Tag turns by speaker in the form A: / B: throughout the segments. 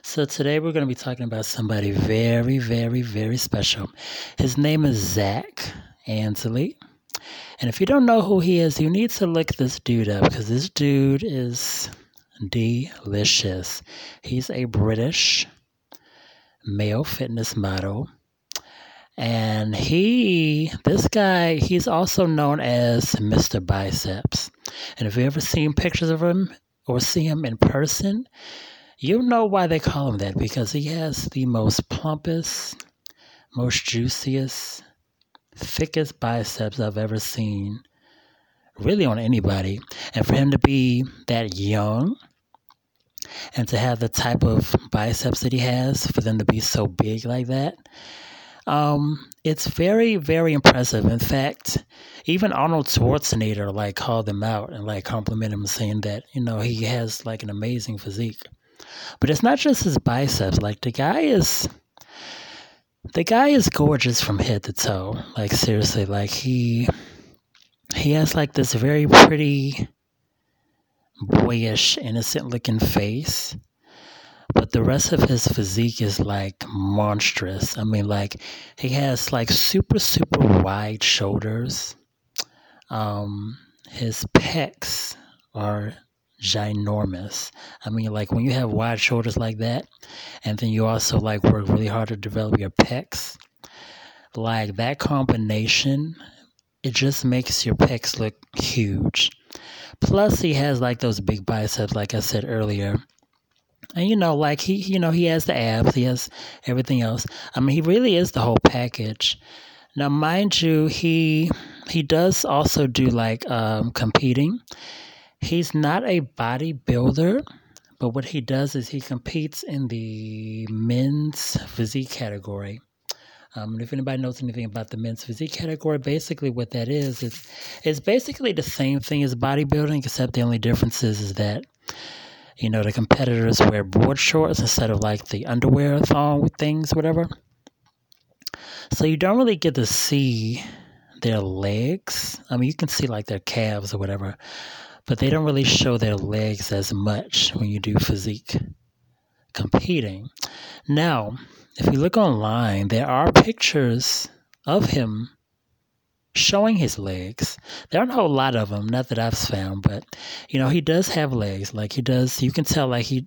A: So today we're going to be talking about somebody very, very, very special. His name is Zach Ansley. And if you don't know who he is, you need to look this dude up because this dude is delicious. He's a British male fitness model. And this guy, he's also known as Mr. Biceps. And if you ever seen pictures of him or see him in person, you know why they call him that, because he has the most plumpest, most juiciest, thickest biceps I've ever seen, really on anybody. And for him to be that young and to have the type of biceps that he has, for them to be so big like that, it's very, very impressive. In fact, even Arnold Schwarzenegger called him out and complimented him, saying that he has an amazing physique. But it's not just his biceps. The guy is gorgeous from head to toe. Seriously, he has this very pretty, boyish, innocent looking face. But the rest of his physique is monstrous. I mean, he has super, super wide shoulders. His pecs are ginormous. I mean, when you have wide shoulders like that, and then you also work really hard to develop your pecs, that combination, it just makes your pecs look huge. Plus, he has those big biceps, like I said earlier. And he has the abs, he has everything else. I mean, he really is the whole package. Now, mind you, he does also do competing. He's not a bodybuilder, but what he does is he competes in the men's physique category. And if anybody knows anything about the men's physique category, basically what that is, it's basically the same thing as bodybuilding, except the only difference is that the competitors wear board shorts instead of the underwear thong things, whatever. So you don't really get to see their legs. I mean, you can see their calves or whatever, but they don't really show their legs as much when you do physique competing. Now, if you look online, there are pictures of him showing his legs. There aren't a whole lot of them, not that I've found, but he does have legs. You can tell he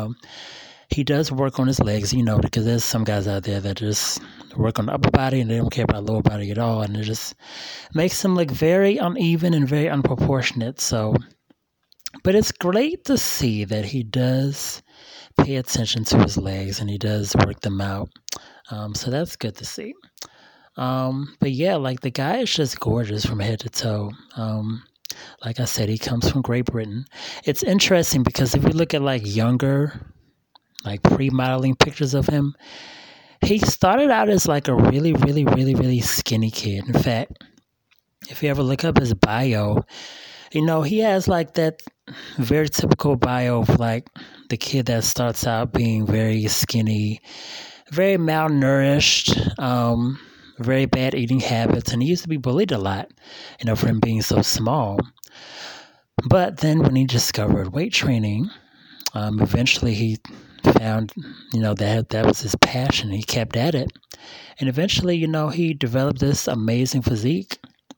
A: does work on his legs, because there's some guys out there that just work on the upper body and they don't care about the lower body at all, and it just makes them look very uneven and very unproportionate. So, but it's great to see that he does pay attention to his legs and he does work them out. So that's good to see. But yeah, the guy is just gorgeous from head to toe. Like I said, he comes from Great Britain. It's interesting because if you look at younger, pre-modeling pictures of him, he started out as a really, really, really, really skinny kid. In fact, if you ever look up his bio, he has that very typical bio of the kid that starts out being very skinny, very malnourished, very bad eating habits, and he used to be bullied a lot, for him being so small. But then when he discovered weight training, eventually he found, that was his passion. He kept at it. And eventually, he developed this amazing physique.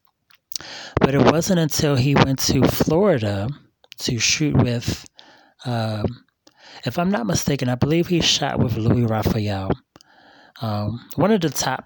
A: But it wasn't until he went to Florida to shoot with, if I'm not mistaken, I believe he shot with Louis Raphael. One of the top,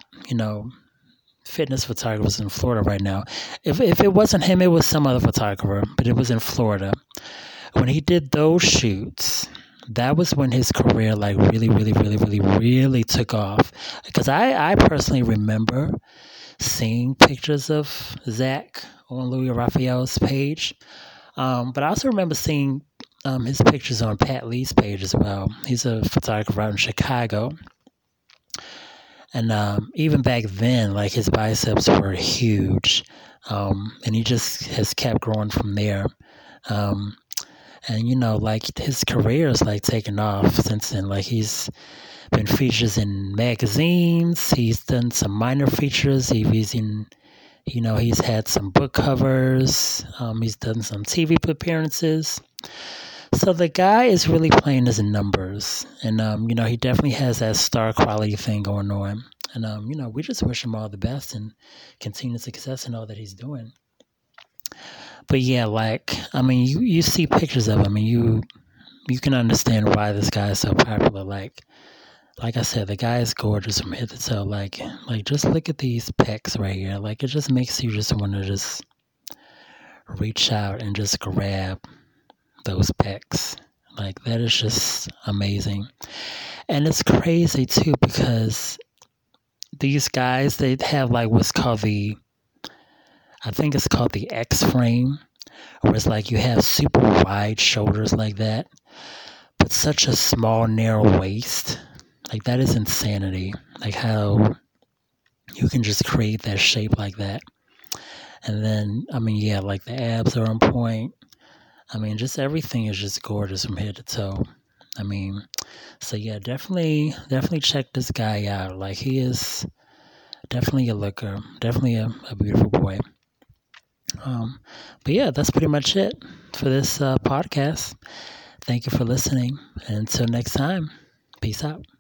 A: fitness photographers in Florida right now. If it wasn't him, it was some other photographer, but it was in Florida. When he did those shoots, that was when his career really, really, really, really, really took off. Because I personally remember seeing pictures of Zach on Louis Raphael's page. But I also remember seeing his pictures on Pat Lee's page as well. He's a photographer out in Chicago. And even back then, his biceps were huge. And he just has kept growing from there. And, his career is, taken off since then. He's been featured in magazines. He's done some minor features. He's had some book covers. He's done some TV appearances. So the guy is really playing his numbers, and he definitely has that star quality thing going on. And we just wish him all the best and continued success in all that he's doing. But yeah, like you see pictures of him, and you can understand why this guy is so popular. Like I said, the guy is gorgeous from head to toe. Like just look at these pecs right here. Like it just makes you just want to just reach out and just grab those pecs. Like that is just amazing. And it's crazy too because these guys, they have like what's called I think it's called the X frame, where it's like you have super wide shoulders like that, but such a small, narrow waist. Like that is insanity. Like how you can just create that shape like that. And then, yeah, like the abs are on point. Just everything is just gorgeous from head to toe. So yeah, definitely check this guy out. Like he is definitely a looker, definitely a beautiful boy. But yeah, that's pretty much it for this podcast. Thank you for listening. And until next time, peace out.